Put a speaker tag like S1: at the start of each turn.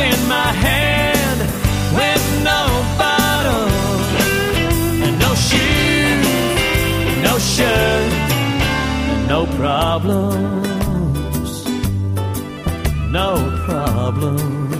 S1: in my hand with no bottle and no shoes, no shirt, and no problems, no problems.